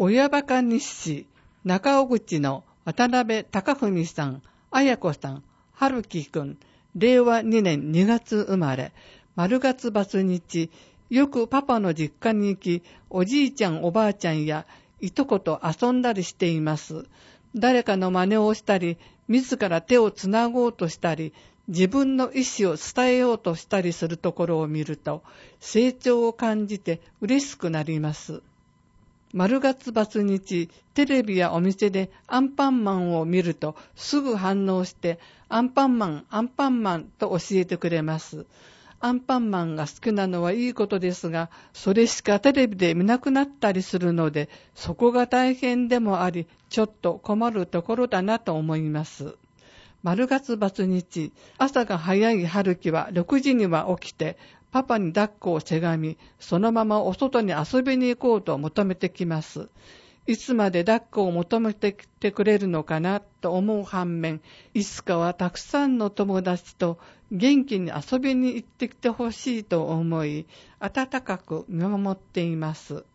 親バカ日誌、中尾口の渡辺貴文さん、綾子さん、春樹くん、令和2年2月生まれ、丸月バツ日、よくパパの実家に行き、おじいちゃんおばあちゃんやいとこと遊んだりしています。誰かの真似をしたり、自ら手をつなごうとしたり、自分の意思を伝えようとしたりするところを見ると、成長を感じて嬉しくなります。丸月バツ日、テレビやお店でアンパンマンを見るとすぐ反応して、アンパンマン、アンパンマンと教えてくれます。アンパンマンが好きなのはいいことですが、それしかテレビで見なくなったりするので、そこが大変でもあり、ちょっと困るところだなと思います。丸月バツ日、朝が早い春樹は6時には起きて、パパに抱っこをせがみ、そのままお外に遊びに行こうと求めてきます。いつまで抱っこを求めてきてくれるのかなと思う反面、いつかはたくさんの友達と元気に遊びに行ってきてほしいと思い、温かく見守っています。